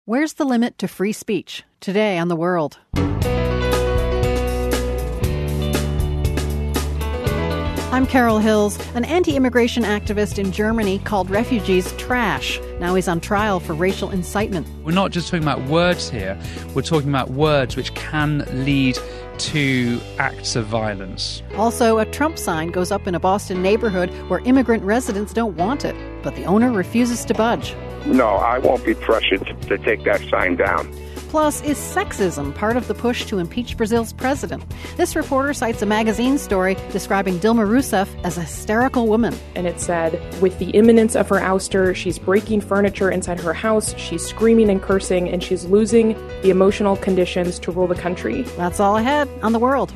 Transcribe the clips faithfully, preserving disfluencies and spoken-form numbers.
Where's the limit to free speech? Today on The World. I'm Carol Hills. An anti-immigration activist in Germany called refugees trash. Now he's on trial for racial incitement. We're not just talking about words here. We're talking about words which can lead to acts of violence. Also, a Trump sign goes up in a Boston neighborhood where immigrant residents don't want it, but the owner refuses to budge. No, I won't be pressured to take that sign down. Plus, is sexism part of the push to impeach Brazil's president? This reporter cites a magazine story describing Dilma Rousseff as a hysterical woman. And it said, with the imminence of her ouster, she's breaking furniture inside her house, she's screaming and cursing, and she's losing the emotional conditions to rule the country. That's all ahead on The World.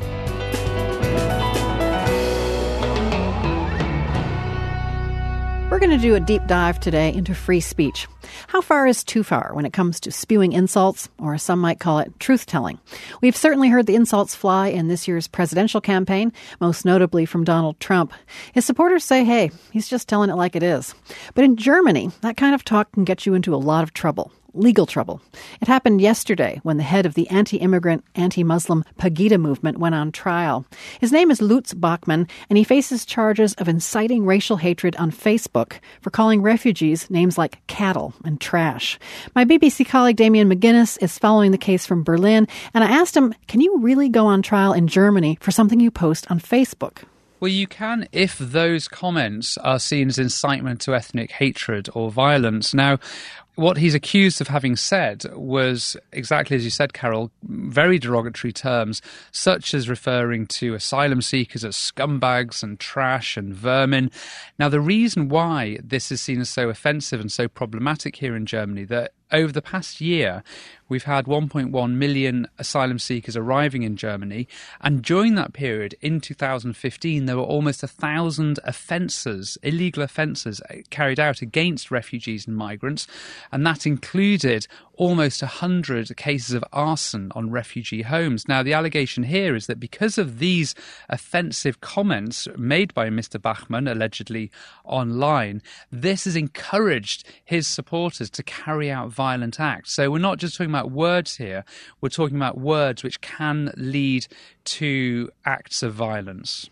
We're going to do a deep dive today into free speech. How far is too far when it comes to spewing insults, or as some might call it, truth-telling? We've certainly heard the insults fly in this year's presidential campaign, most notably from Donald Trump. His supporters say, hey, he's just telling it like it is. But in Germany, that kind of talk can get you into a lot of trouble. Legal trouble. It happened yesterday when the head of the anti-immigrant, anti-Muslim Pegida movement went on trial. His name is Lutz Bachmann, and he faces charges of inciting racial hatred on Facebook for calling refugees names like cattle and trash. My B B C colleague Damian McGuinness is following the case from Berlin, and I asked him, can you really go on trial in Germany for something you post on Facebook? Well, you can if those comments are seen as incitement to ethnic hatred or violence. Now, what he's accused of having said was, exactly as you said, Carol, very derogatory terms, such as referring to asylum seekers as scumbags and trash and vermin. Now, the reason why this is seen as so offensive and so problematic here in Germany, that over the past year, we've had one point one million asylum seekers arriving in Germany. And during that period, in two thousand fifteen, there were almost a thousand offences, illegal offences carried out against refugees and migrants. And that included almost one hundred cases of arson on refugee homes. Now, the allegation here is that because of these offensive comments made by Mister Bachmann, allegedly online, this has encouraged his supporters to carry out violent acts. So we're not just talking about words here, we're talking about words which can lead to acts of violence.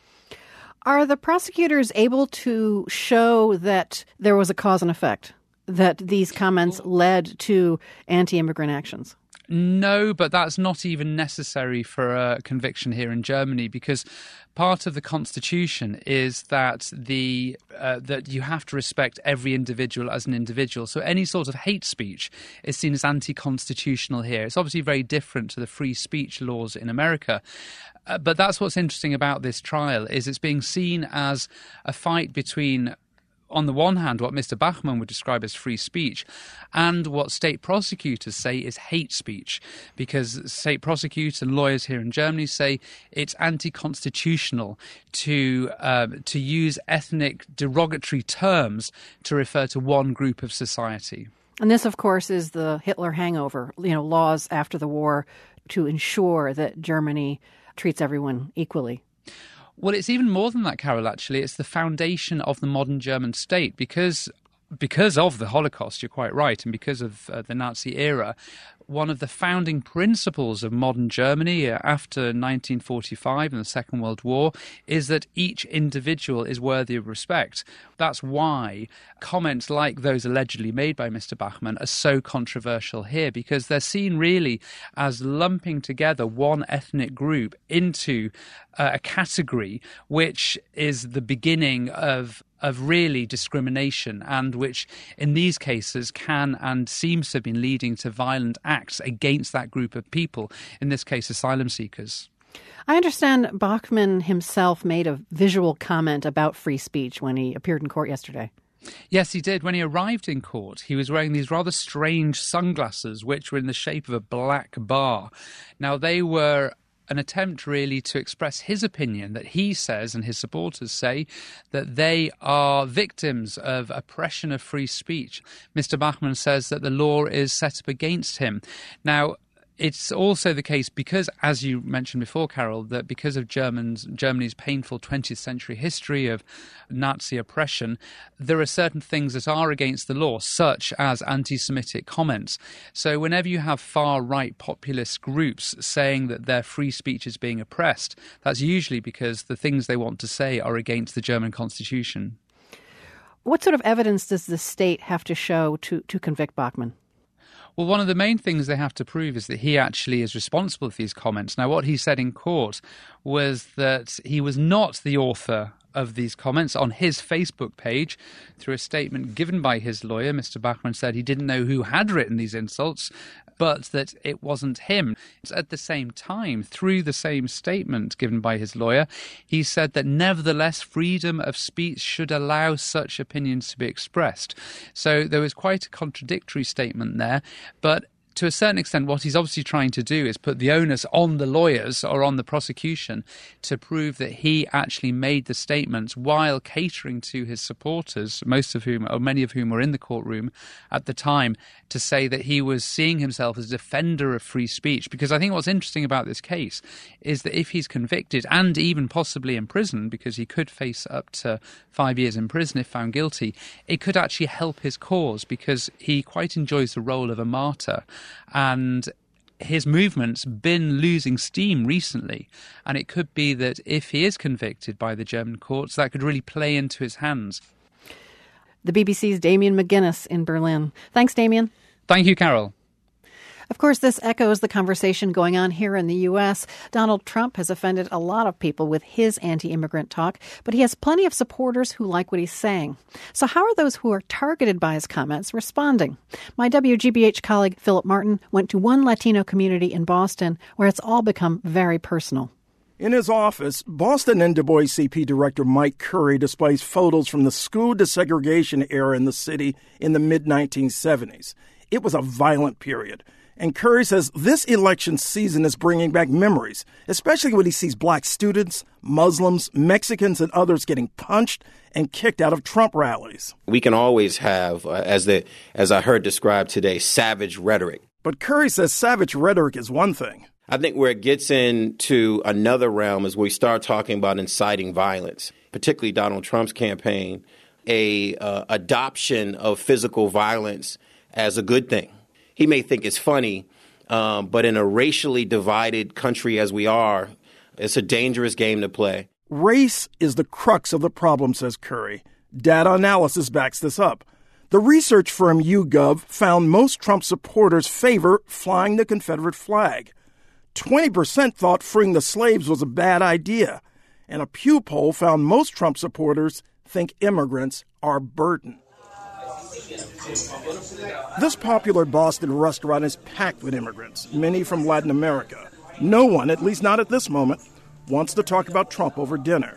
Are the prosecutors able to show that there was a cause and effect, that these comments led to anti-immigrant actions? No, but that's not even necessary for a conviction here in Germany, because part of the constitution is that the uh, that you have to respect every individual as an individual. So any sort of hate speech is seen as anti-constitutional here. It's obviously very different to the free speech laws in America. Uh, but that's what's interesting about this trial, is it's being seen as a fight between, on the one hand, what Mister Bachmann would describe as free speech, and what state prosecutors say is hate speech, because state prosecutors and lawyers here in Germany say it's anti-constitutional to uh, to use ethnic derogatory terms to refer to one group of society. And this, of course, is the Hitler hangover, you know, laws after the war to ensure that Germany treats everyone equally. Well, it's even more than that, Carol, actually. It's the foundation of the modern German state, because because of the Holocaust, you're quite right, and because of uh, the Nazi era. One of the founding principles of modern Germany uh, after nineteen forty-five and the Second World War is that each individual is worthy of respect. That's why comments like those allegedly made by Mister Bachmann are so controversial here, because they're seen really as lumping together one ethnic group into uh, a category which is the beginning of of really discrimination, and which in these cases can and seems to have been leading to violent acts against that group of people, in this case asylum seekers. I understand Bachmann himself made a visual comment about free speech when he appeared in court yesterday. Yes, he did. When he arrived in court, he was wearing these rather strange sunglasses, which were in the shape of a black bar. Now, they were an attempt really to express his opinion that he says, and his supporters say, that they are victims of oppression of free speech. Mister Bachmann says that the law is set up against him. Now, It's also the case because, as you mentioned before, Carol, that because of Germans, Germany's painful twentieth century history of Nazi oppression, there are certain things that are against the law, such as anti-Semitic comments. So whenever you have far-right populist groups saying that their free speech is being oppressed, that's usually because the things they want to say are against the German constitution. What sort of evidence does the state have to show to, to convict Bachmann? Well, one of the main things they have to prove is that he actually is responsible for these comments. Now, what he said in court was that he was not the author of these comments. On his Facebook page, through a statement given by his lawyer, Mister Bachmann said he didn't know who had written these insults, but that it wasn't him. At the same time, through the same statement given by his lawyer, he said that nevertheless freedom of speech should allow such opinions to be expressed. So there was quite a contradictory statement there, but to a certain extent, what he's obviously trying to do is put the onus on the lawyers or on the prosecution to prove that he actually made the statements while catering to his supporters, most of whom, or many of whom were in the courtroom at the time, to say that he was seeing himself as a defender of free speech. Because I think what's interesting about this case is that if he's convicted and even possibly imprisoned, because he could face up to five years in prison if found guilty, it could actually help his cause because he quite enjoys the role of a martyr. And his movement's been losing steam recently. And it could be that if he is convicted by the German courts, that could really play into his hands. The B B C's Damien McGuinness in Berlin. Thanks, Damien. Thank you, Carol. Of course, this echoes the conversation going on here in the U S. Donald Trump has offended a lot of people with his anti-immigrant talk, but he has plenty of supporters who like what he's saying. So how are those who are targeted by his comments responding? My W G B H colleague Philip Martin went to one Latino community in Boston where it's all become very personal. In his office, Boston N double A C P Director Mike Curry displays photos from the school desegregation era in the city in the mid nineteen seventies. It was a violent period. And Curry says this election season is bringing back memories, especially when he sees black students, Muslims, Mexicans, and others getting punched and kicked out of Trump rallies. We can always have, uh, as the as I heard described today, savage rhetoric. But Curry says savage rhetoric is one thing. I think where it gets into another realm is where we start talking about inciting violence, particularly Donald Trump's campaign, a uh, adoption of physical violence as a good thing. He may think it's funny, um, but in a racially divided country as we are, it's a dangerous game to play. Race is the crux of the problem, says Curry. Data analysis backs this up. The research firm YouGov found most Trump supporters favor flying the Confederate flag. twenty percent thought freeing the slaves was a bad idea. And a Pew poll found most Trump supporters think immigrants are a burden. This popular Boston restaurant is packed with immigrants, many from Latin America. No one, at least not at this moment, wants to talk about Trump over dinner.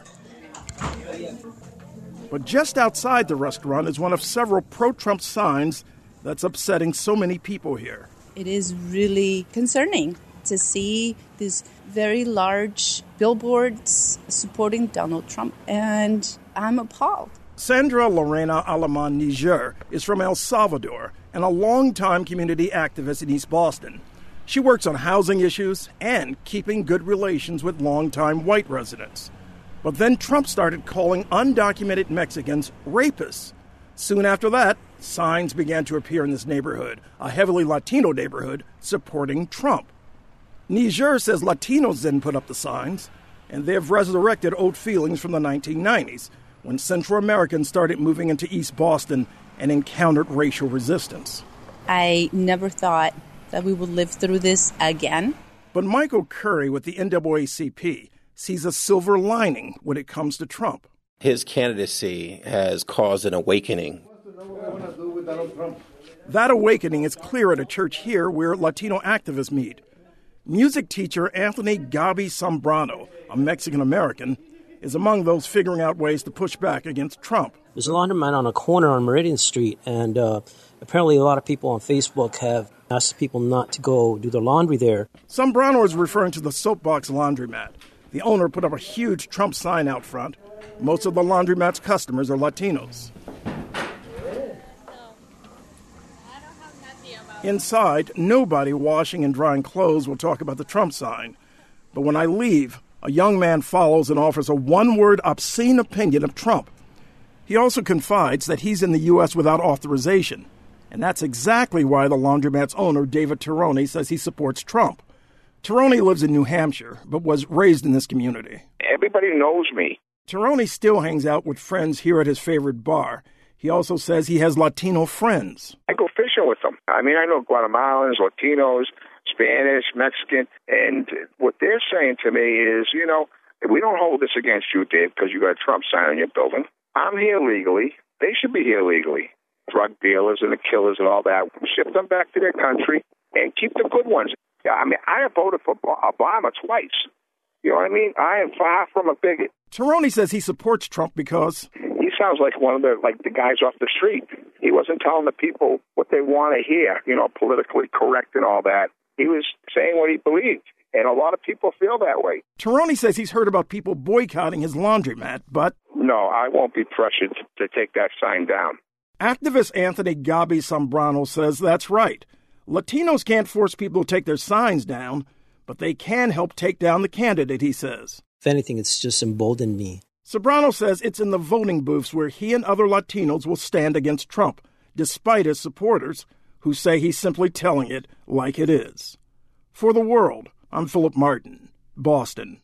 But just outside the restaurant is one of several pro-Trump signs that's upsetting so many people here. It is really concerning to see these very large billboards supporting Donald Trump, and I'm appalled. Sandra Lorena Alaman Niger is from El Salvador and a longtime community activist in East Boston. She works on housing issues and keeping good relations with longtime white residents. But then Trump started calling undocumented Mexicans rapists. Soon after that, signs began to appear in this neighborhood, a heavily Latino neighborhood, supporting Trump. Niger says Latinos didn't put up the signs, and they have resurrected old feelings from the nineteen nineties, when Central Americans started moving into East Boston and encountered racial resistance. I never thought that we would live through this again. But Michael Curry with the N double A C P sees a silver lining when it comes to Trump. His candidacy has caused an awakening. That awakening is clear at a church here where Latino activists meet. Music teacher Anthony Gabi Zambrano, a Mexican-American, is among those figuring out ways to push back against Trump. There's a laundromat on a corner on Meridian Street, and uh, apparently a lot of people on Facebook have asked people not to go do their laundry there. Zambrano is referring to the Soapbox Laundromat. The owner put up a huge Trump sign out front. Most of the laundromat's customers are Latinos. Inside, nobody washing and drying clothes will talk about the Trump sign. But when I leave, a young man follows and offers a one-word obscene opinion of Trump. He also confides that he's in the U S without authorization. And that's exactly why the laundromat's owner, David Tironi, says he supports Trump. Tironi lives in New Hampshire, but was raised in this community. Everybody knows me. Tironi still hangs out with friends here at his favorite bar. He also says he has Latino friends. I go fishing with them. I mean, I know Guatemalans, Latinos, Spanish, Mexican, and what they're saying to me is, you know, we don't hold this against you, Dave, because you got a Trump sign on your building. I'm here legally. They should be here legally. Drug dealers and the killers and all that. Ship them back to their country and keep the good ones. Yeah, I mean, I have voted for Obama twice. You know what I mean? I am far from a bigot. Tironi says he supports Trump because he sounds like one of the like the guys off the street. He wasn't telling the people what they want to hear, you know, politically correct and all that. He was saying what he believed, and a lot of people feel that way. Tironi says he's heard about people boycotting his laundromat, but no, I won't be pressured to take that sign down. Activist Anthony Gabi Zambrano says that's right. Latinos can't force people to take their signs down, but they can help take down the candidate, he says. If anything, it's just emboldened me. Zambrano says it's in the voting booths where he and other Latinos will stand against Trump, despite his supporters, who say he's simply telling it like it is. For The World, I'm Philip Martin, Boston.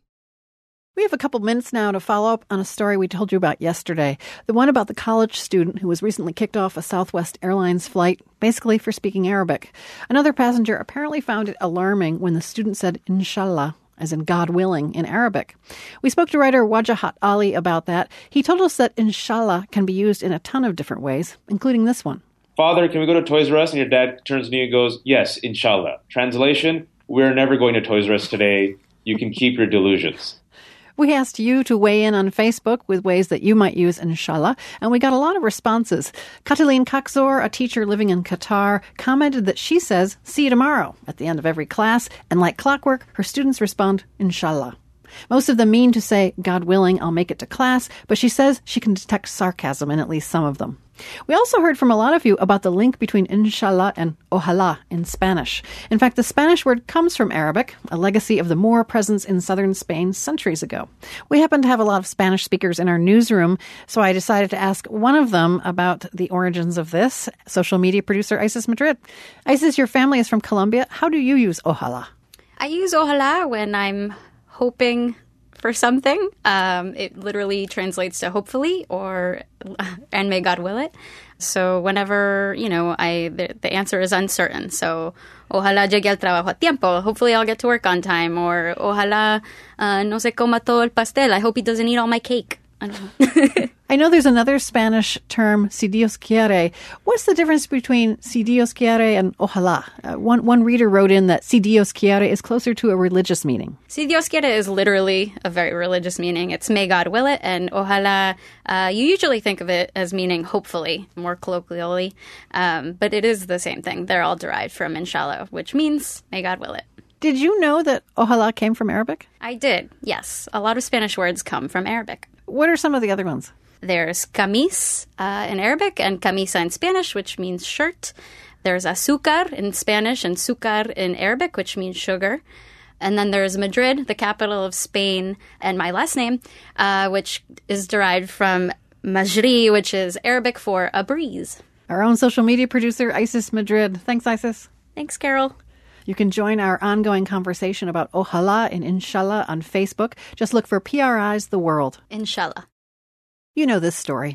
We have a couple minutes now to follow up on a story we told you about yesterday, the one about the college student who was recently kicked off a Southwest Airlines flight, basically for speaking Arabic. Another passenger apparently found it alarming when the student said Inshallah, as in God willing, in Arabic. We spoke to writer Wajahat Ali about that. He told us that Inshallah can be used in a ton of different ways, including this one. Father, can we go to Toys R Us? And your dad turns to you and goes, yes, Inshallah. Translation, we're never going to Toys R Us today. You can keep your delusions. We asked you to weigh in on Facebook with ways that you might use Inshallah, and we got a lot of responses. Kataleen Kakzor, a teacher living in Qatar, commented that she says, see you tomorrow, at the end of every class, and like clockwork, her students respond, Inshallah. Most of them mean to say, God willing, I'll make it to class, but she says she can detect sarcasm in at least some of them. We also heard from a lot of you about the link between Inshallah and Ojalá in Spanish. In fact, the Spanish word comes from Arabic, a legacy of the Moor presence in southern Spain centuries ago. We happen to have a lot of Spanish speakers in our newsroom, so I decided to ask one of them about the origins of this, social media producer Isis Madrid. Isis, your family is from Colombia. How do you use Ojalá? I use Ojalá when I'm hoping for something. Um, it literally translates to hopefully or and may God will it. So whenever, you know, I the, the answer is uncertain. So ojalá llegue al trabajo a tiempo. Hopefully I'll get to work on time. Or ojalá uh, no se coma todo el pastel. I hope he doesn't eat all my cake. I don't know. I know there's another Spanish term, si Dios quiere. What's the difference between si Dios quiere and ojalá? Uh, one, one reader wrote in that si Dios quiere is closer to a religious meaning. Si Dios quiere is literally a very religious meaning. It's may God will it. And ojalá, uh, you usually think of it as meaning hopefully, more colloquially. Um, but it is the same thing. They're all derived from inshallah, which means may God will it. Did you know that ojalá came from Arabic? I did, yes. A lot of Spanish words come from Arabic. What are some of the other ones? There's camis uh, in Arabic and camisa in Spanish, which means shirt. There's azúcar in Spanish and sucar in Arabic, which means sugar. And then there's Madrid, the capital of Spain, and my last name, uh, which is derived from majri, which is Arabic for a breeze. Our own social media producer, Isis Madrid. Thanks, Isis. Thanks, Carol. You can join our ongoing conversation about Ojalá and Inshallah on Facebook. Just look for P R I's The World. Inshallah. You know this story.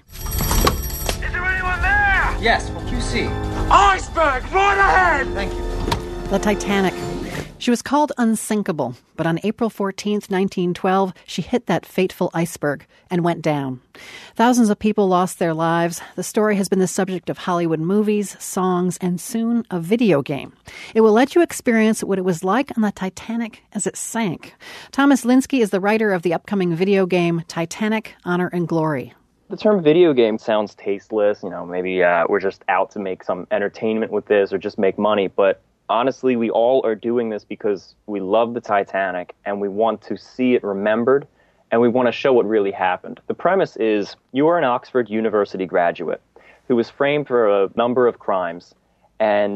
Is there anyone there? Yes, what you see? Iceberg, right ahead! Thank you. The Titanic. She was called unsinkable, but on April fourteenth, nineteen twelve, she hit that fateful iceberg and went down. Thousands of people lost their lives. The story has been the subject of Hollywood movies, songs, and soon a video game. It will let you experience what it was like on the Titanic as it sank. Thomas Linsky is the writer of the upcoming video game Titanic, Honor and Glory. The term video game sounds tasteless. You know, maybe uh, we're just out to make some entertainment with this or just make money, but honestly, we all are doing this because we love the Titanic and we want to see it remembered and we want to show what really happened. The premise is you are an Oxford University graduate who was framed for a number of crimes, and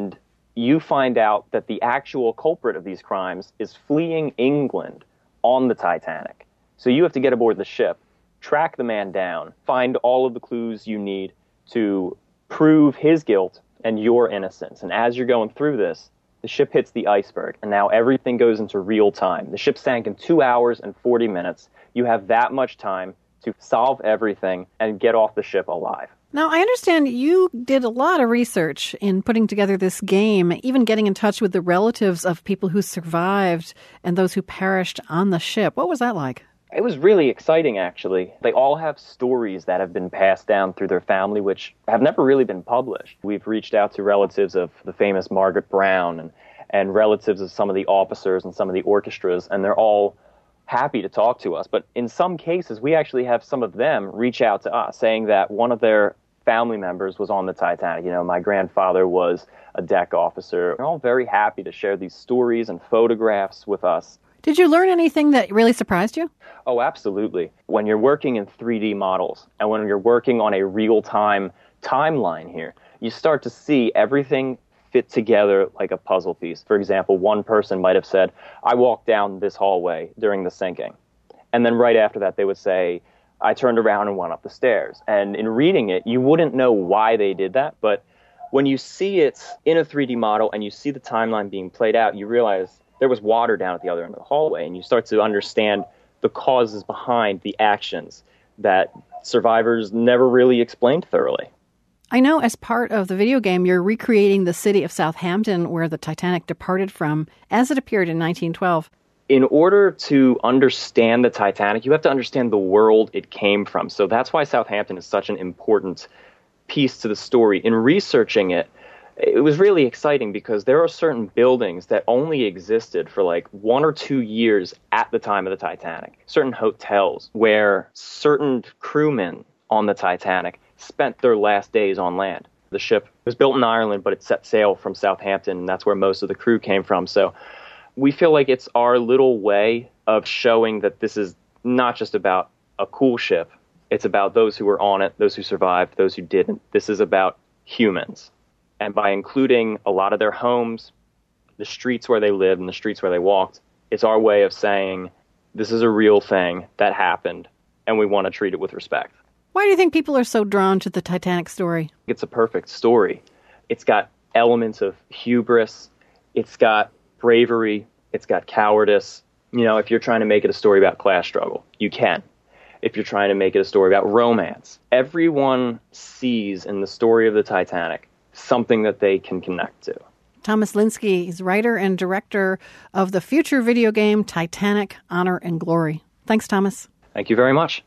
you find out that the actual culprit of these crimes is fleeing England on the Titanic. So you have to get aboard the ship, track the man down, find all of the clues you need to prove his guilt and your innocence. And as you're going through this, the ship hits the iceberg, and now everything goes into real time. The ship sank in two hours and forty minutes. You have that much time to solve everything and get off the ship alive. Now, I understand you did a lot of research in putting together this game, even getting in touch with the relatives of people who survived and those who perished on the ship. What was that like? It was really exciting, actually. They all have stories that have been passed down through their family, which have never really been published. We've reached out to relatives of the famous Margaret Brown and, and relatives of some of the officers and some of the orchestras, and they're all happy to talk to us. But in some cases, we actually have some of them reach out to us saying that one of their family members was on the Titanic. You know, my grandfather was a deck officer. They're all very happy to share these stories and photographs with us. Did you learn anything that really surprised you? Oh, absolutely. When you're working in three D models and when you're working on a real-time timeline here, you start to see everything fit together like a puzzle piece. For example, one person might have said, I walked down this hallway during the sinking. And then right after that, they would say, I turned around and went up the stairs. And in reading it, you wouldn't know why they did that. But when you see it in a three D model and you see the timeline being played out, you realize there was water down at the other end of the hallway. And you start to understand the causes behind the actions that survivors never really explained thoroughly. I know as part of the video game, you're recreating the city of Southampton where the Titanic departed from as it appeared in nineteen twelve. In order to understand the Titanic, you have to understand the world it came from. So that's why Southampton is such an important piece to the story. In researching it, it was really exciting because there are certain buildings that only existed for like one or two years at the time of the Titanic. Certain hotels where certain crewmen on the Titanic spent their last days on land. The ship was built in Ireland, but it set sail from Southampton, and that's where most of the crew came from. So we feel like it's our little way of showing that this is not just about a cool ship. It's about those who were on it, those who survived, those who didn't. This is about humans. And by including a lot of their homes, the streets where they lived and the streets where they walked, it's our way of saying this is a real thing that happened, and we want to treat it with respect. Why do you think people are so drawn to the Titanic story? It's a perfect story. It's got elements of hubris. It's got bravery. It's got cowardice. You know, if you're trying to make it a story about class struggle, you can. If you're trying to make it a story about romance, everyone sees in the story of the Titanic something that they can connect to. Thomas Lynskey is writer and director of the future video game Titanic, Honor and Glory. Thanks, Thomas. Thank you very much.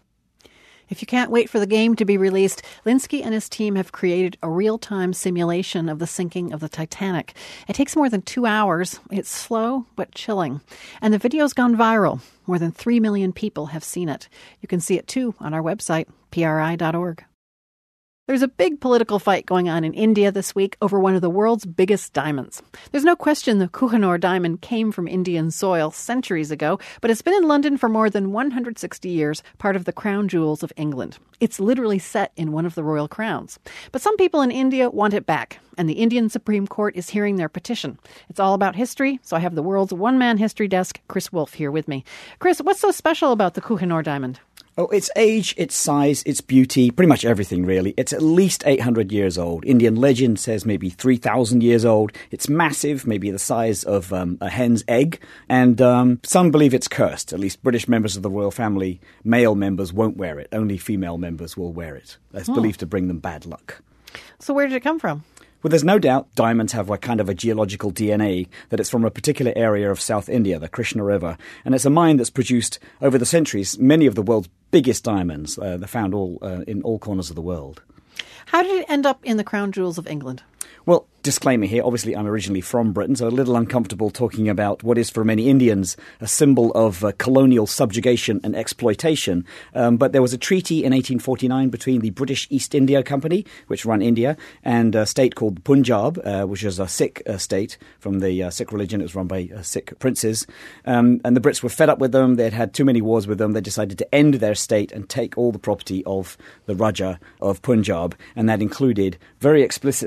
If you can't wait for the game to be released, Lynskey and his team have created a real-time simulation of the sinking of the Titanic. It takes more than two hours. It's slow but chilling. And the video's gone viral. More than three million people have seen it. You can see it, too, on our website, P R I dot org. There's a big political fight going on in India this week over one of the world's biggest diamonds. There's no question the Kohinoor diamond came from Indian soil centuries ago, but it's been in London for more than one hundred sixty years, part of the crown jewels of England. It's literally set in one of the royal crowns. But some people in India want it back, and the Indian Supreme Court is hearing their petition. It's all about history, so I have the world's one-man history desk, Chris Wolf, here with me. Chris, what's so special about the Kohinoor diamond? Oh, its age, its size, its beauty, pretty much everything, really. It's at least eight hundred years old. Indian legend says maybe three thousand years old. It's massive, maybe the size of um, a hen's egg. And um, some believe it's cursed. At least British members of the royal family, male members, won't wear it. Only female members will wear it. It's oh. believed to bring them bad luck. So where did it come from? Well, there's no doubt diamonds have a kind of a geological D N A, that it's from a particular area of South India, the Krishna River. And it's a mine that's produced, over the centuries, many of the world's biggest diamonds. Uh, they're found all uh, in all corners of the world. How did it end up in the crown jewels of England? Well, disclaimer here, obviously I'm originally from Britain, so a little uncomfortable talking about what is for many Indians a symbol of uh, colonial subjugation and exploitation. Um, but there was a treaty in eighteen forty-nine between the British East India Company, which run India, and a state called Punjab, uh, which is a Sikh uh, state from the uh, Sikh religion. It was run by uh, Sikh princes. Um, and the Brits were fed up with them. They'd had too many wars with them. They decided to end their state and take all the property of the Raja of Punjab. And that included, very explicitly,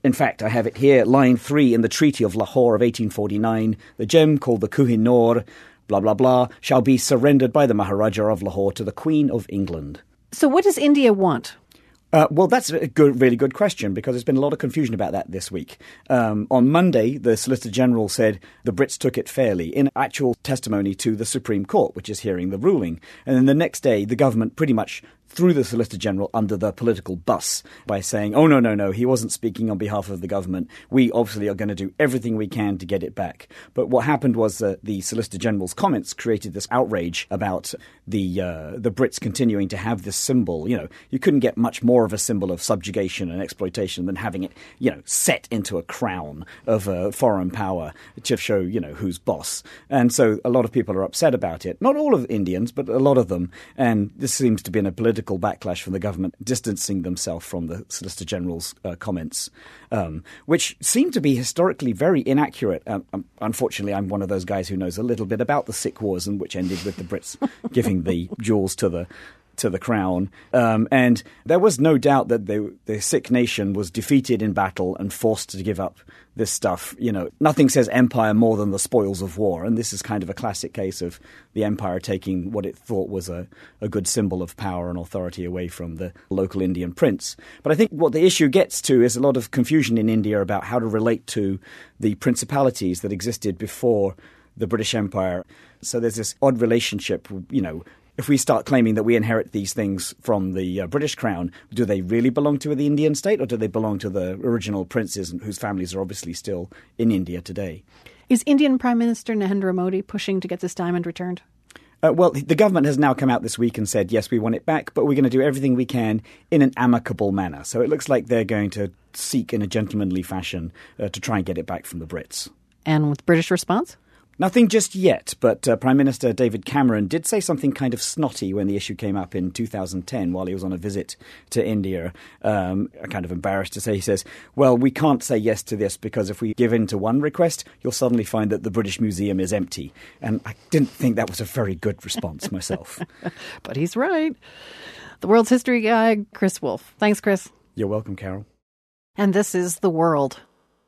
In fact, I have it here, line three in the Treaty of Lahore of eighteen forty-nine. The gem called the Kohinoor, blah, blah, blah, shall be surrendered by the Maharaja of Lahore to the Queen of England. So what does India want? Uh, well, that's a good, really good question, because there's been a lot of confusion about that this week. Um, on Monday, the Solicitor General said the Brits took it fairly in actual testimony to the Supreme Court, which is hearing the ruling. And then the next day, the government pretty much threw the Solicitor General under the political bus by saying, oh, no, no, no, he wasn't speaking on behalf of the government. We obviously are going to do everything we can to get it back. But what happened was that the Solicitor General's comments created this outrage about the uh, the Brits continuing to have this symbol. You know, you couldn't get much more of a symbol of subjugation and exploitation than having it, you know, set into a crown of a foreign power to show, you know, who's boss. And so a lot of people are upset about it. Not all of Indians, but a lot of them. And this seems to be in a political backlash from the government, distancing themselves from the Solicitor General's uh, comments, um, which seem to be historically very inaccurate. Um, um, unfortunately, I'm one of those guys who knows a little bit about the Sikh Wars, and which ended with the Brits giving the jewels to the to the crown. Um, and there was no doubt that the, the Sikh nation was defeated in battle and forced to give up this stuff. You know, nothing says empire more than the spoils of war. And this is kind of a classic case of the empire taking what it thought was a, a good symbol of power and authority away from the local Indian prince. But I think what the issue gets to is a lot of confusion in India about how to relate to the principalities that existed before the British Empire. So there's this odd relationship, you know. If we start claiming that we inherit these things from the uh, British crown, do they really belong to the Indian state, or do they belong to the original princes whose families are obviously still in India today? Is Indian Prime Minister Narendra Modi pushing to get this diamond returned? Uh, well, the government has now come out this week and said, yes, we want it back, but we're going to do everything we can in an amicable manner. So it looks like they're going to seek in a gentlemanly fashion uh, to try and get it back from the Brits. And with British response? Nothing just yet, but uh, Prime Minister David Cameron did say something kind of snotty when the issue came up in two thousand ten while he was on a visit to India. Um, kind of embarrassed to say, he says, well, we can't say yes to this because if we give in to one request, you'll suddenly find that the British Museum is empty. And I didn't think that was a very good response myself. But he's right. The World's History Guy, Chris Wolfe. Thanks, Chris. You're welcome, Carol. And this is The World.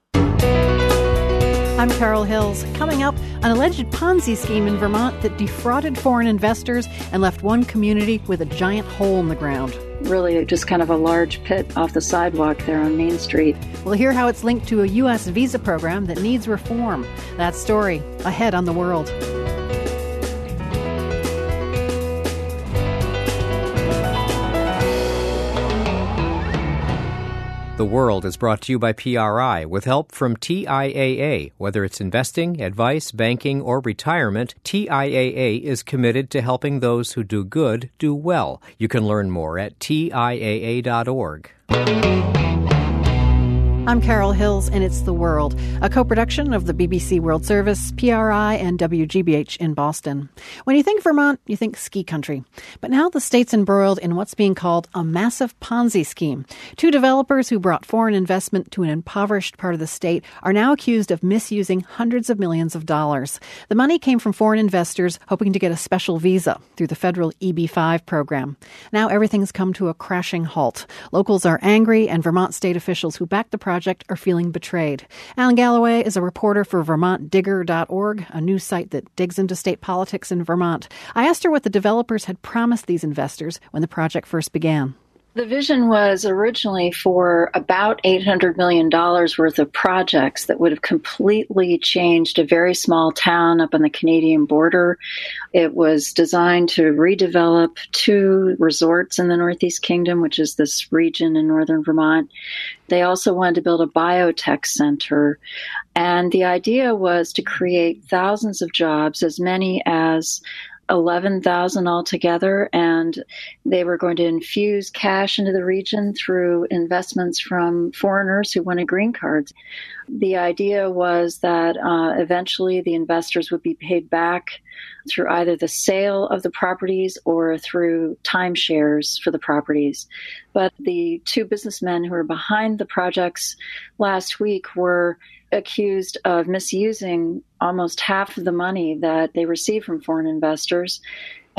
I'm Carol Hills. Coming up, an alleged Ponzi scheme in Vermont that defrauded foreign investors and left one community with a giant hole in the ground. Really just kind of a large pit off the sidewalk there on Main Street. We'll hear how it's linked to a U S visa program that needs reform. That story ahead on The World. The World is brought to you by P R I with help from T I A A. Whether it's investing, advice, banking, or retirement, T I A A is committed to helping those who do good do well. You can learn more at T I A A dot org. I'm Carol Hills, and it's The World, a co-production of the B B C World Service, P R I, and W G B H in Boston. When you think Vermont, you think ski country. But now the state's embroiled in what's being called a massive Ponzi scheme. Two developers who brought foreign investment to an impoverished part of the state are now accused of misusing hundreds of millions of dollars. The money came from foreign investors hoping to get a special visa through the federal E B five program. Now everything's come to a crashing halt. Locals are angry, and Vermont state officials who backed the project are feeling betrayed. Alan Galloway is a reporter for Vermont Digger dot org, a news site that digs into state politics in Vermont. I asked her what the developers had promised these investors when the project first began. The vision was originally for about eight hundred million dollars worth of projects that would have completely changed a very small town up on the Canadian border. It was designed to redevelop two resorts in the Northeast Kingdom, which is this region in northern Vermont. They also wanted to build a biotech center. And the idea was to create thousands of jobs, as many as eleven thousand altogether, and they were going to infuse cash into the region through investments from foreigners who wanted green cards. The idea was that uh, eventually the investors would be paid back through either the sale of the properties or through timeshares for the properties. But the two businessmen who were behind the projects last week were accused of misusing almost half of the money that they received from foreign investors.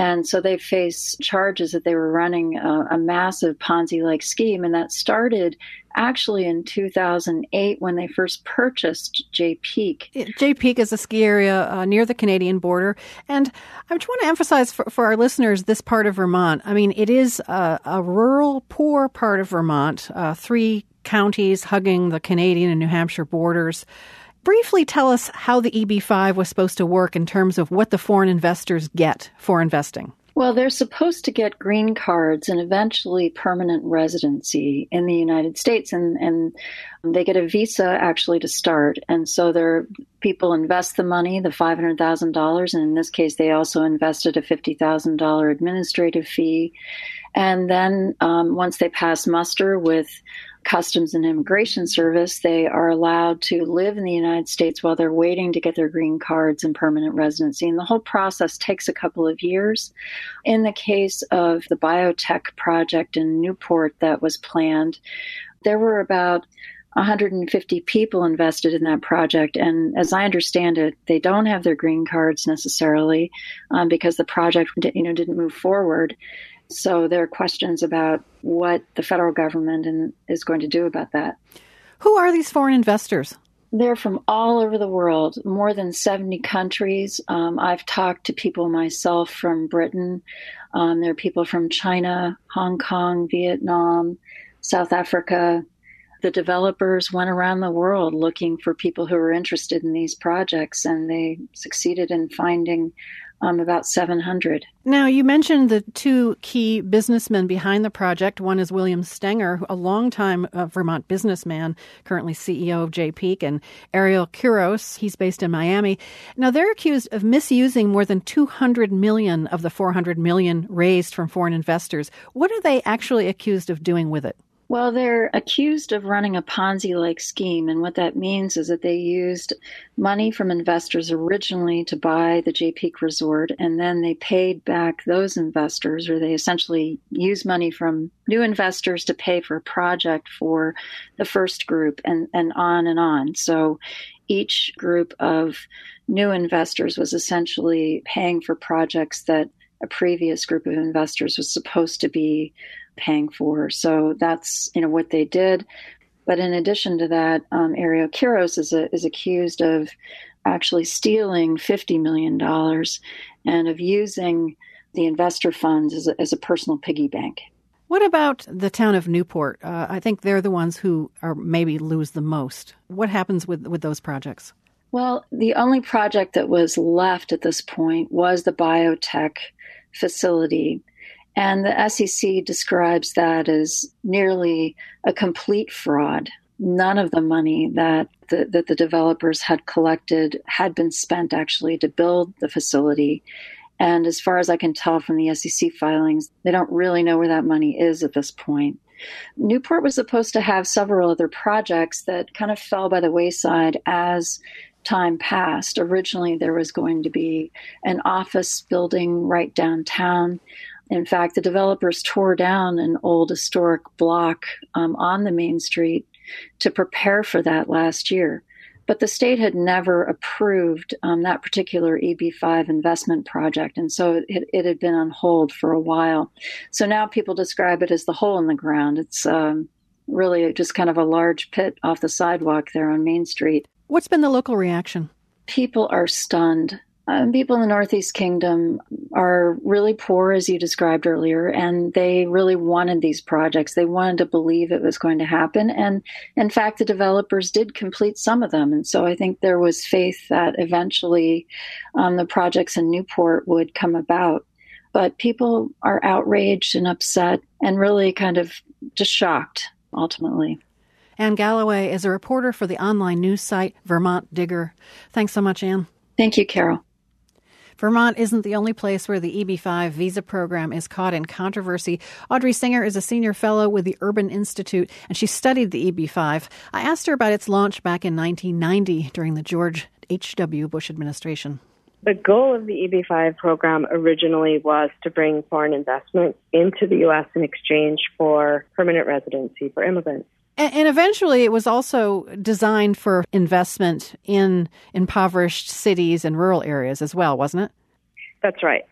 And so they face charges that they were running a, a massive Ponzi-like scheme. And that started actually in two thousand eight when they first purchased Jay Peak. Jay Peak is a ski area uh, near the Canadian border. And I just want to emphasize for, for our listeners this part of Vermont. I mean, it is a, a rural, poor part of Vermont, uh, three counties hugging the Canadian and New Hampshire borders. Briefly tell us how the E B five was supposed to work in terms of what the foreign investors get for investing. Well, they're supposed to get green cards and eventually permanent residency in the United States, and, and they get a visa actually to start. And so their people invest the money, the five hundred thousand dollars, and in this case, they also invested a fifty thousand dollars administrative fee. And then um, once they pass muster with Customs and Immigration Service, they are allowed to live in the United States while they're waiting to get their green cards and permanent residency. And the whole process takes a couple of years. In the case of the biotech project in Newport that was planned, there were about one hundred fifty people invested in that project. And as I understand it, they don't have their green cards necessarily um, because the project you know, didn't move forward. So there are questions about what the federal government in, is going to do about that. Who are these foreign investors? They're from all over the world, more than seventy countries. Um, I've talked to people myself from Britain. Um, there are people from China, Hong Kong, Vietnam, South Africa. The developers went around the world looking for people who were interested in these projects, and they succeeded in finding Um, about seven hundred. Now, you mentioned the two key businessmen behind the project. One is William Stenger, a longtime uh, Vermont businessman, currently C E O of Jay Peak, and Ariel Quiros. He's based in Miami. Now, they're accused of misusing more than two hundred million dollars of the four hundred million dollars raised from foreign investors. What are they actually accused of doing with it? Well, they're accused of running a Ponzi-like scheme, and what that means is that they used money from investors originally to buy the Jay Peak Resort, and then they paid back those investors, or they essentially used money from new investors to pay for a project for the first group, and, and on and on. So each group of new investors was essentially paying for projects that a previous group of investors was supposed to be paying for. So that's, you know, what they did. But in addition to that, um, Ariel Quiros is, a, is accused of actually stealing fifty million dollars and of using the investor funds as a, as a personal piggy bank. What about the town of Newport? Uh, I think they're the ones who are maybe lose the most. What happens with, with those projects? Well, the only project that was left at this point was the biotech facility. And the S E C describes that as nearly a complete fraud. None of the money that the, that the developers had collected had been spent actually to build the facility. And as far as I can tell from the S E C filings, they don't really know where that money is at this point. Newport was supposed to have several other projects that kind of fell by the wayside as time passed. Originally, there was going to be an office building right downtown. In fact, the developers tore down an old historic block um, on the main street to prepare for that last year. But the state had never approved um, that particular E B five investment project, and so it, it had been on hold for a while. So now people describe it as the hole in the ground. It's um, really just kind of a large pit off the sidewalk there on Main Street. What's been the local reaction? People are stunned. Um, people in the Northeast Kingdom are really poor, as you described earlier, and they really wanted these projects. They wanted to believe it was going to happen. And in fact, the developers did complete some of them. And so I think there was faith that eventually um, the projects in Newport would come about. But people are outraged and upset and really kind of just shocked, ultimately. Anne Galloway is a reporter for the online news site Vermont Digger. Thanks so much, Anne. Thank you, Carol. Vermont isn't the only place where the E B five visa program is caught in controversy. Audrey Singer is a senior fellow with the Urban Institute, and she studied the E B five. I asked her about its launch back in nineteen ninety during the George H W. Bush administration. The goal of the E B five program originally was to bring foreign investment into the U S in exchange for permanent residency for immigrants. And, and eventually it was also designed for investment in impoverished cities and rural areas as well, wasn't it? That's right.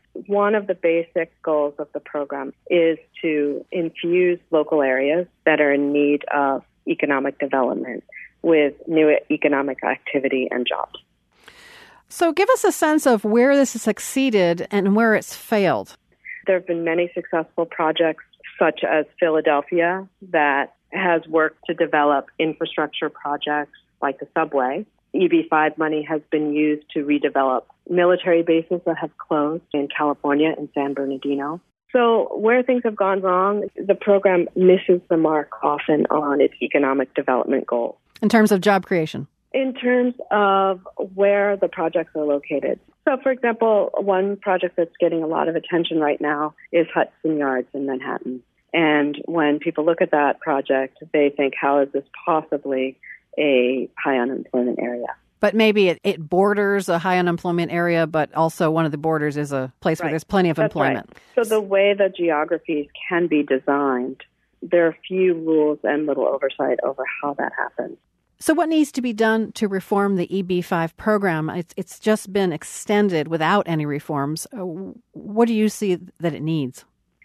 One of the basic goals of the program is to infuse local areas that are in need of economic development with new economic activity and jobs. So give us a sense of where this has succeeded and where it's failed. There have been many successful projects, such as Philadelphia, that has worked to develop infrastructure projects like the subway. E B five money has been used to redevelop military bases that have closed in California and San Bernardino. So where things have gone wrong, the program misses the mark often on its economic development goals. In terms of job creation? In terms of where the projects are located. So, for example, one project that's getting a lot of attention right now is Hudson Yards in Manhattan. And when people look at that project, they think, how is this possibly a high unemployment area? But maybe it, it borders a high unemployment area, but also one of the borders is a place right. where there's plenty of That's employment. Right. So the way the geographies can be designed, there are few rules and little oversight over how that happens. So what needs to be done to reform the E B five program? It's, it's just been extended without any reforms. What do you see that it needs?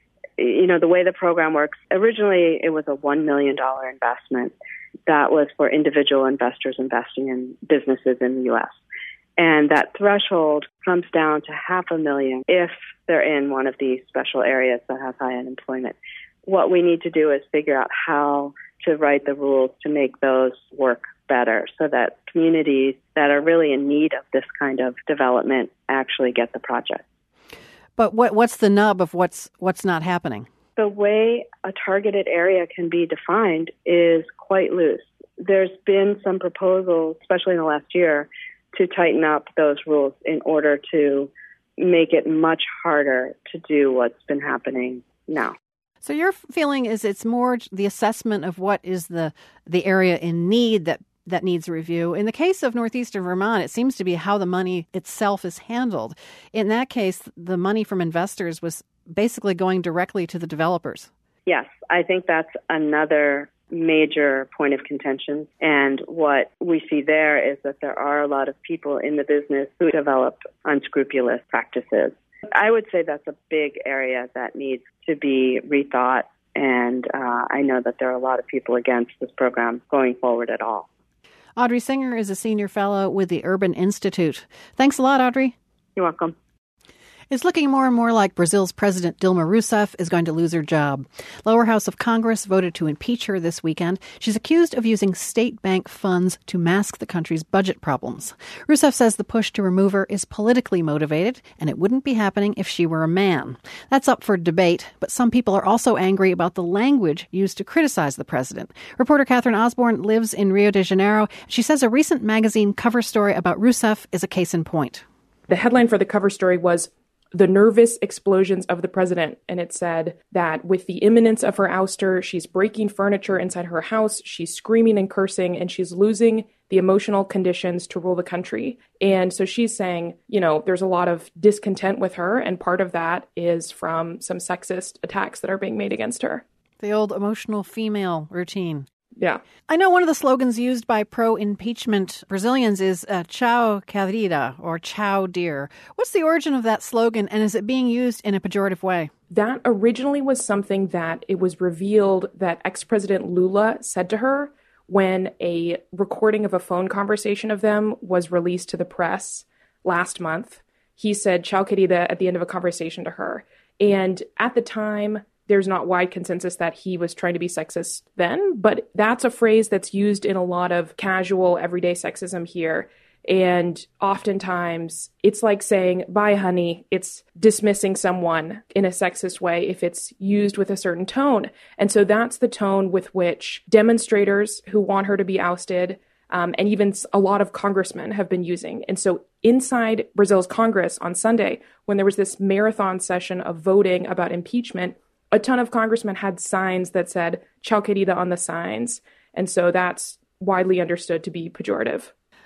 You know, the way the program works, originally it was a one million dollars investment. That was for individual investors investing in businesses in the U S. And that threshold comes down to half a million if they're in one of these special areas that have high unemployment. What we need to do is figure out how to write the rules to make those work better so that communities that are really in need of this kind of development actually get the project. But what what's the nub of what's what's not happening? The way a targeted area can be defined is quite loose. There's been some proposals, especially in the last year, to tighten up those rules in order to make it much harder to do what's been happening now. So your feeling is it's more the assessment of what is the the area in need that that needs review. In the case of northeastern Vermont, it seems to be how the money itself is handled. In that case, the money from investors was basically going directly to the developers. Yes, I think that's another major point of contention. And what we see there is that there are a lot of people in the business who develop unscrupulous practices. I would say that's a big area that needs to be rethought. And uh, I know that there are a lot of people against this program going forward at all. Audrey Singer is a senior fellow with the Urban Institute. Thanks a lot, Audrey. You're welcome. It's looking more and more like Brazil's President Dilma Rousseff is going to lose her job. Lower House of Congress voted to impeach her this weekend. She's accused of using state bank funds to mask the country's budget problems. Rousseff says the push to remove her is politically motivated, and it wouldn't be happening if she were a man. That's up for debate, but some people are also angry about the language used to criticize the president. Reporter Catherine Osborne lives in Rio de Janeiro. She says a recent magazine cover story about Rousseff is a case in point. The headline for the cover story was "The Nervous Explosions of the President," and it said that with the imminence of her ouster, she's breaking furniture inside her house, she's screaming and cursing, and she's losing the emotional conditions to rule the country. And so she's saying, you know, there's a lot of discontent with her, and part of that is from some sexist attacks that are being made against her. The old emotional female routine. Yeah. I know one of the slogans used by pro-impeachment Brazilians is uh, "Tchau, querida," or "Ciao, dear." What's the origin of that slogan, and is it being used in a pejorative way? That originally was something that it was revealed that ex-President Lula said to her when a recording of a phone conversation of them was released to the press last month. He said "Ciao, querida" at the end of a conversation to her. And at the time, there's not wide consensus that he was trying to be sexist then, but that's a phrase that's used in a lot of casual, everyday sexism here. And oftentimes it's like saying, "Bye, honey." It's dismissing someone in a sexist way if it's used with a certain tone. And so that's the tone with which demonstrators who want her to be ousted, um, and even a lot of congressmen have been using. And so inside Brazil's Congress on Sunday, when there was this marathon session of voting about impeachment, a ton of congressmen had signs that said "Ciao, querida" on the signs. And so that's widely understood to be pejorative.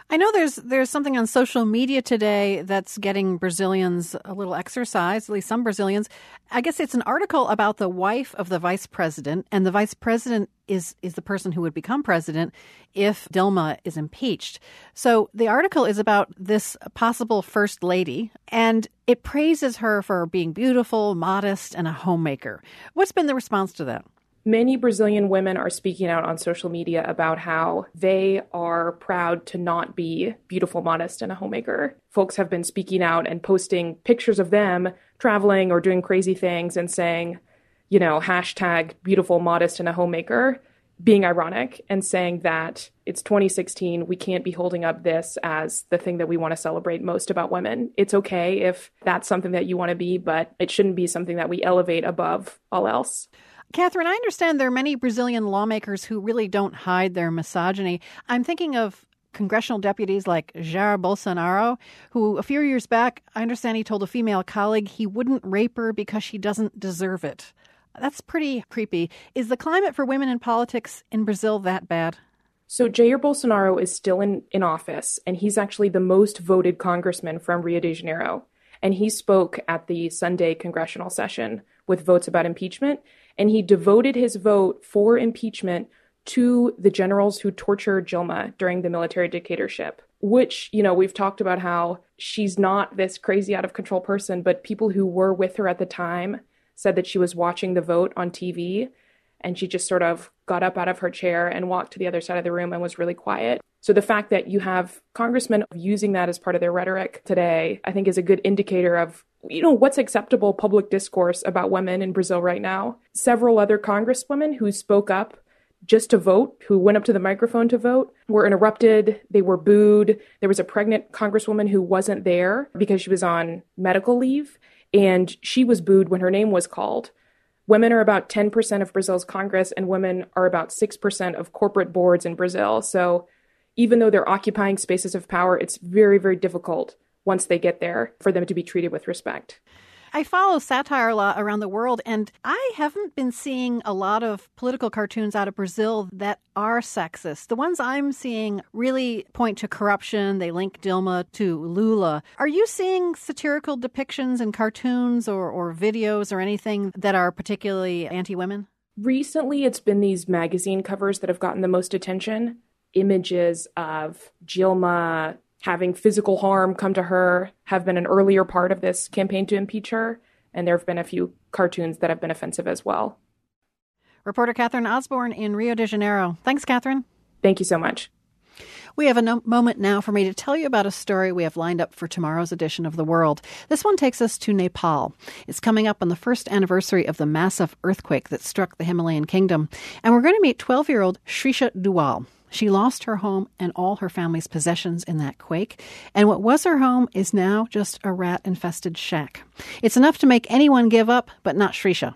I know there's there's something on social media today that's getting Brazilians a little exercise, at least some Brazilians. I guess it's an article about the wife of the vice president, and the vice president is, is the person who would become president if Dilma is impeached. So the article is about this possible first lady, and it praises her for being beautiful, modest, and a homemaker. What's been the response to that? Many Brazilian women are speaking out on social media about how they are proud to not be beautiful, modest, and a homemaker. Folks have been speaking out and posting pictures of them traveling or doing crazy things and saying, you know, hashtag beautiful, modest, and a homemaker, being ironic and saying that it's twenty sixteen, we can't be holding up this as the thing that we want to celebrate most about women. It's okay if that's something that you want to be, but it shouldn't be something that we elevate above all else. Catherine, I understand there are many Brazilian lawmakers who really don't hide their misogyny. I'm thinking of congressional deputies like Jair Bolsonaro, who a few years back, I understand he told a female colleague he wouldn't rape her because she doesn't deserve it. That's pretty creepy. Is the climate for women in politics in Brazil that bad? So Jair Bolsonaro is still in, in office, and he's actually the most voted congressman from Rio de Janeiro. And he spoke at the Sunday congressional session with votes about impeachment. And he devoted his vote for impeachment to the generals who tortured Dilma during the military dictatorship, which, you know, we've talked about how she's not this crazy out of control person, but people who were with her at the time said that she was watching the vote on T V and she just sort of got up out of her chair and walked to the other side of the room and was really quiet. So the fact that you have congressmen using that as part of their rhetoric today, I think is a good indicator of, you know, what's acceptable public discourse about women in Brazil right now. Several other congresswomen who spoke up just to vote, who went up to the microphone to vote, were interrupted. They were booed. There was a pregnant congresswoman who wasn't there because she was on medical leave, and she was booed when her name was called. Women are about ten percent of Brazil's Congress, and women are about six percent of corporate boards in Brazil. So even though they're occupying spaces of power, it's very, very difficult once they get there for them to be treated with respect. I follow satire a lot around the world, and I haven't been seeing a lot of political cartoons out of Brazil that are sexist. The ones I'm seeing really point to corruption. They link Dilma to Lula. Are you seeing satirical depictions in cartoons or, or videos or anything that are particularly anti-women? Recently, it's been these magazine covers that have gotten the most attention. Images of Dilma having physical harm come to her have been an earlier part of this campaign to impeach her, and there have been a few cartoons that have been offensive as well. Reporter Catherine Osborne in Rio de Janeiro. Thanks, Catherine. Thank you so much. We have a no- moment now for me to tell you about a story we have lined up for tomorrow's edition of The World. This one takes us to Nepal. It's coming up on the first anniversary of the massive earthquake that struck the Himalayan kingdom, and we're going to meet twelve-year-old Shrisha Duwal. She lost her home and all her family's possessions in that quake, and what was her home is now just a rat-infested shack. It's enough to make anyone give up, but not Shrisha.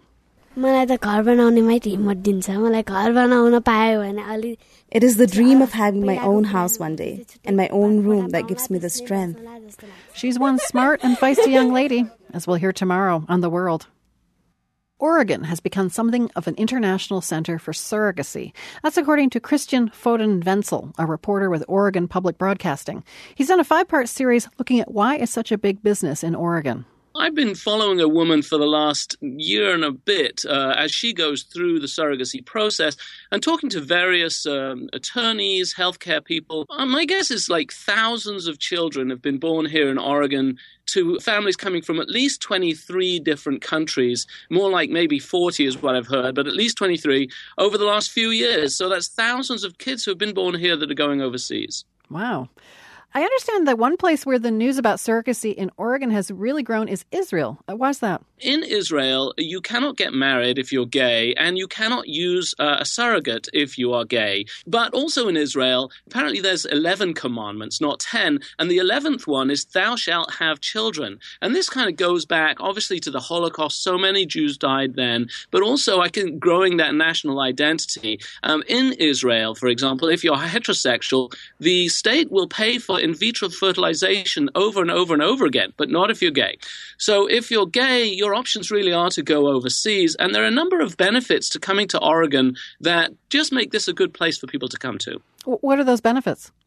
It is the dream of having my own house one day, and my own room that gives me the strength. She's one smart and feisty young lady, as we'll hear tomorrow on The World. Oregon has become something of an international center for surrogacy. That's according to Christian Foden-Wenzel, a reporter with Oregon Public Broadcasting. He's done a five-part series looking at why it's such a big business in Oregon. I've been following a woman for the last year and a bit uh, as she goes through the surrogacy process and talking to various um, attorneys, healthcare people. Uh, my guess is like thousands of children have been born here in Oregon to families coming from at least twenty-three different countries, more like maybe forty is what I've heard, but at least twenty-three over the last few years. So that's thousands of kids who have been born here that are going overseas. Wow. I understand that one place where the news about surrogacy in Oregon has really grown is Israel. Why's that? In Israel, you cannot get married if you're gay, and you cannot use uh, a surrogate if you are gay. But also in Israel, apparently there's eleven commandments, not ten, and the eleventh one is thou shalt have children. And this kind of goes back, obviously, to the Holocaust. So many Jews died then, but also I can growing that national identity. Um, in Israel, for example, if you're heterosexual, the state will pay for in vitro fertilization over and over and over again, but not if you're gay. So if you're gay, your options really are to go overseas. And there are a number of benefits to coming to Oregon that just make this a good place for people to come to. What are those benefits?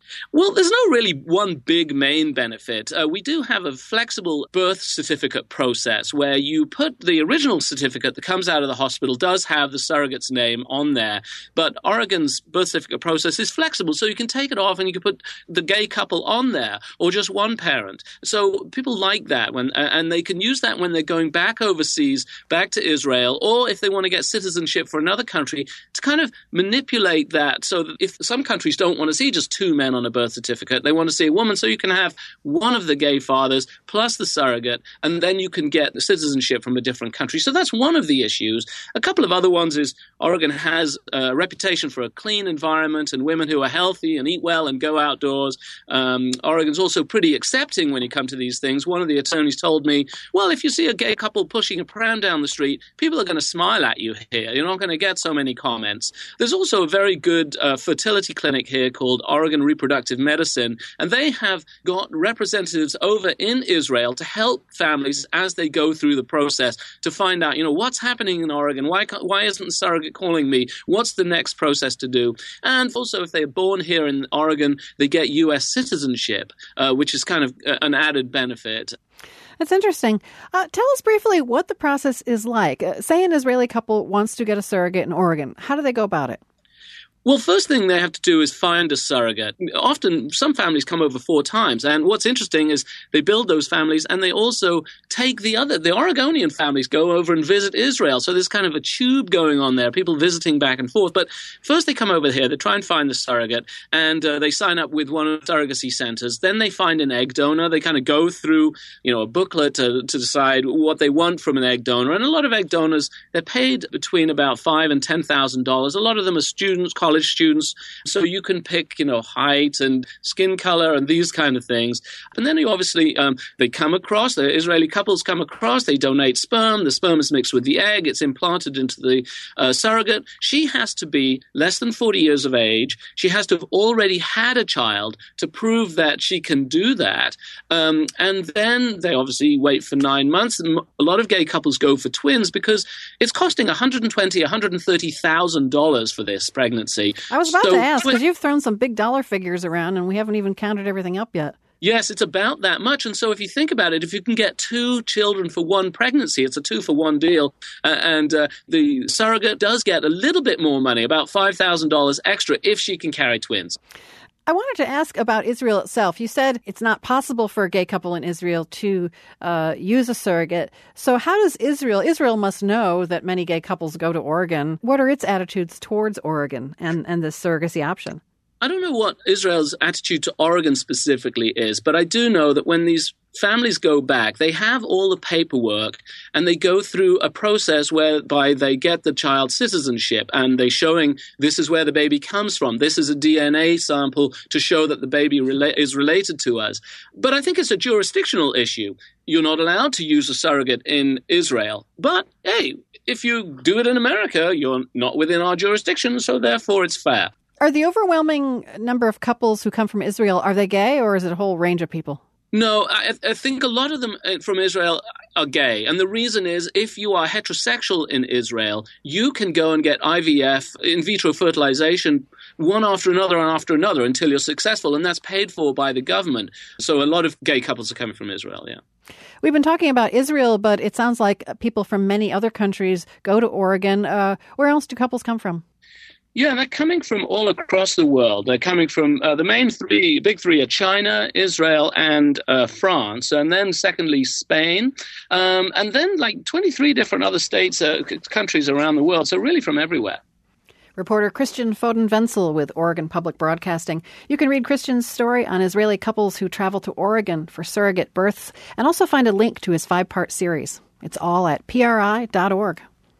Well, there's no really one big main benefit. Uh, we do have a flexible birth certificate process where you put the original certificate that comes out of the hospital does have the surrogate's name on there. But Oregon's birth certificate process is flexible, so you can take it off and you can put the gay couple on there or just one parent. So people like that, when, and they can use that when they're going back overseas, back to Israel, or if they want to get citizenship for another country, to kind of manipulate that so that if some countries don't want to see just two men on a birth certificate, they want to see a woman, so you can have one of the gay fathers plus the surrogate, and then you can get the citizenship from a different country. So that's one of the issues. A couple of other ones is Oregon has a reputation for a clean environment and women who are healthy and eat well and go outdoors. Um, Oregon's also pretty accepting when you come to these things. One of the attorneys told me, well, if you see a gay couple pushing a pram down the street, people are going to smile at you here. You're not going to get so many comments. There's also a very good uh, fertility clinic here called Oregon Reproductive Medicine, and they have got representatives over in Israel to help families as they go through the process to find out, you know, what's happening in Oregon, why why isn't the surrogate calling me, what's the next process to do, and also if they're born here in Oregon, they get U S citizenship, uh, which is kind of an added benefit. That's interesting. Uh, tell us briefly what the process is like. Uh, say an Israeli couple wants to get a surrogate in Oregon. How do they go about it? Well, first thing they have to do is find a surrogate. Often, some families come over four times. And what's interesting is they build those families and they also take the other, the Oregonian families go over and visit Israel. So there's kind of a tube going on there, people visiting back and forth. But first they come over here, they try and find the surrogate, and uh, they sign up with one of the surrogacy centers. Then they find an egg donor. They kind of go through, you know, a booklet to, to decide what they want from an egg donor. And a lot of egg donors, they're paid between about five and ten thousand dollars. A lot of them are students, college students, so you can pick, you know, height and skin color and these kind of things. And then you obviously, um, they come across, the Israeli couples come across, they donate sperm, the sperm is mixed with the egg, it's implanted into the uh, surrogate. She has to be less than forty years of age. She has to have already had a child to prove that she can do that. Um, and then they obviously wait for nine months. And a lot of gay couples go for twins because it's costing one hundred twenty thousand dollars, one hundred thirty thousand dollars for this pregnancy. I was about so, to ask, because you've thrown some big dollar figures around and we haven't even counted everything up yet. Yes, it's about that much. And so if you think about it, if you can get two children for one pregnancy, it's a two-for-one deal. Uh, and uh, the surrogate does get a little bit more money, about five thousand dollars extra, if she can carry twins. I wanted to ask about Israel itself. You said it's not possible for a gay couple in Israel to uh, use a surrogate. So how does Israel, Israel must know that many gay couples go to Oregon. What are its attitudes towards Oregon and, and this surrogacy option? I don't know what Israel's attitude to Oregon specifically is, but I do know that when these families go back, they have all the paperwork and they go through a process whereby they get the child's citizenship and they're showing this is where the baby comes from. This is a D N A sample to show that the baby rela- is related to us. But I think it's a jurisdictional issue. You're not allowed to use a surrogate in Israel. But, hey, if you do it in America, you're not within our jurisdiction, so therefore it's fair. Are the overwhelming number of couples who come from Israel, are they gay or is it a whole range of people? No, I, I think a lot of them from Israel are gay. And the reason is if you are heterosexual in Israel, you can go and get I V F, in vitro fertilization, one after another and after another until you're successful. And that's paid for by the government. So a lot of gay couples are coming from Israel, yeah. We've been talking about Israel, but it sounds like people from many other countries go to Oregon. Uh, where else do couples come from? Yeah, they're coming from all across the world. They're coming from uh, the main three, big three are China, Israel, and uh, France. And then secondly, Spain. Um, and then like twenty-three different other states, uh, countries around the world. So really from everywhere. Reporter Christian Foden-Wenzel with Oregon Public Broadcasting. You can read Christian's story on Israeli couples who travel to Oregon for surrogate births and also find a link to his five-part series. It's all at P R I dot org.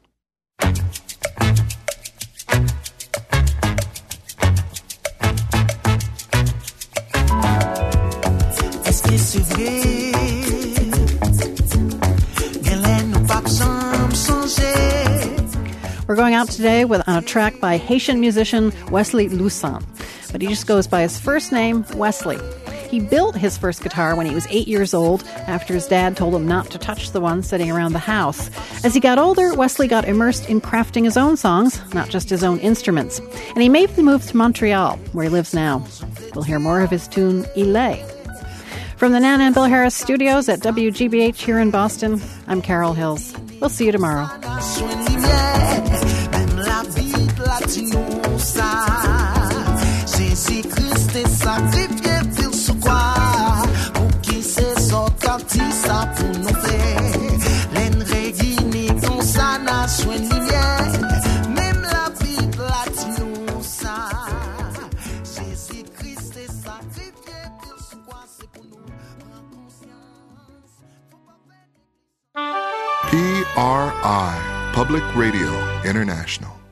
We're going out today with on a track by Haitian musician Wesley Lussan, but he just goes by his first name, Wesley. He built his first guitar when he was eight years old after his dad told him not to touch the one sitting around the house. As he got older, Wesley got immersed in crafting his own songs, not just his own instruments, and he made the move to Montreal, where he lives now. We'll hear more of his tune, Ilé. From the Nana and Bill Harris studios at W G B H here in Boston, I'm Carol Hills. We'll see you tomorrow. P R I, Public Radio International.